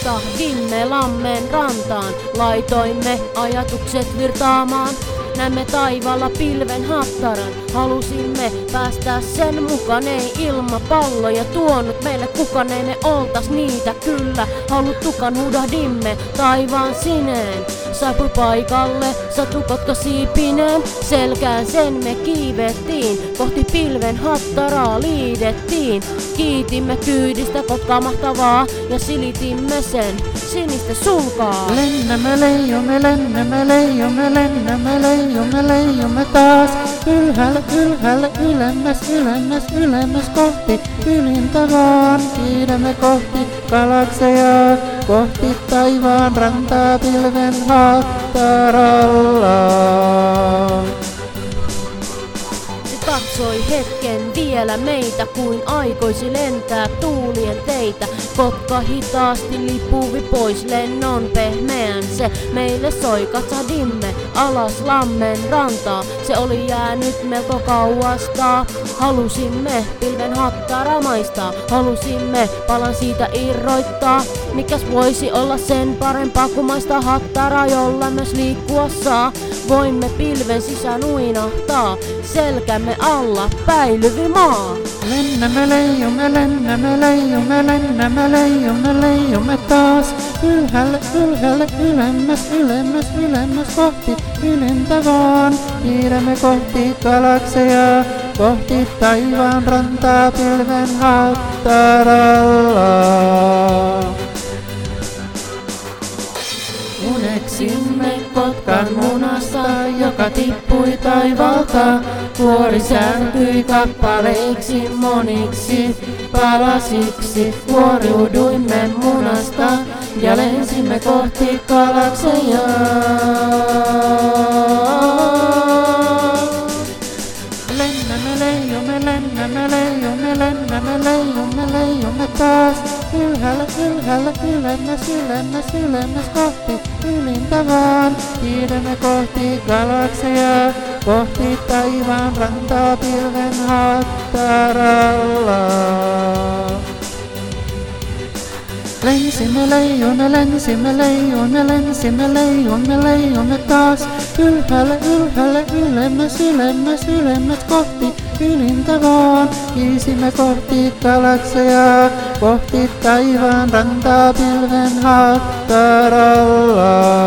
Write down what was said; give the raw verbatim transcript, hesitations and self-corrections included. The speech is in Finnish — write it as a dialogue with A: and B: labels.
A: Lipsahdimme lammen rantaan, laitoimme ajatukset virtaamaan. Näemme taivaalla pilven hattaran, halusimme päästää sen mukaan. Ei ilmapalloja tuonut meille kukaan, ei me oltas niitä kyllä haluttukaan. Huudahdimme taivaan sineen, saapui paikalle satukotka siipineen. Selkään sen me kiivettiin, kohti pilven hattaraa liidettiin. Kiitimme kyydistä kotkaa mahtavaa ja silitimme sen sinistä sulkaa.
B: Lennämme leijomme, lennämme leijomme, lennämme leijomme, leijomme taas. Ylhäälle, ylhäälle, ylemmäs, ylemmäs, ylemmäs kohti ylintä vaan. Kiidämme kohti galakseja, kohti taivaan rantaa pilven hattaralla.
A: Katsoi hetken vielä meitä, kuin aikoisi lentää tuulien teitä. Kotka hitaasti lipuvi pois lennon pehmeän se meille soi. Katsahdimme alas lammen rantaa, se oli jäänyt melko kauasta. Halusimme pilven hattara maistaa, halusimme palan siitä irroittaa. Mikäs voisi olla sen parempaa kuin maistaa hattaraa, jolla myös liikkua saa. Voimme pilven sisään uinahtaa, selkämme alla päilyvi maa.
B: Lennämme leijomme, lennämme leijomme, lennämme leijomme, leijomme taas. Ylhäälle, ylhäälle, ylemmäs, ylemmäs, ylemmäs kohti ylintä vaan. Kiidämme kohti galakseja, kohti taivaan rantaa pilven hattaralla.
A: Uneksimme Kotkan munasta, joka tippui taivaalta. Kuori särkyi kappaleiksi moniksi palasiksi. Kuoriuduimme munasta ja lensimme kohti galakseja.
B: Lennämme leijomme, lennämme leijomme, lennämme leijomme, leijomme taas. Ylhäälle, ylhäälle, ylemmäs, ylemmäs, ylemmäs kohti ylintä vaan. Kiidämme kohti galakseja, kohti taivaan rantaa pilven hattaralla. Lensimme leijomme, lensimme leijomme, lensimme leijomme, leijomme taas. Ylhäälle, ylhäälle, ylemmäs, ylemmäs, ylemmäs kohti ylintä vaan. Kiisimme kohti galakseja, kohti taivaan rantaa pilven hattaralla.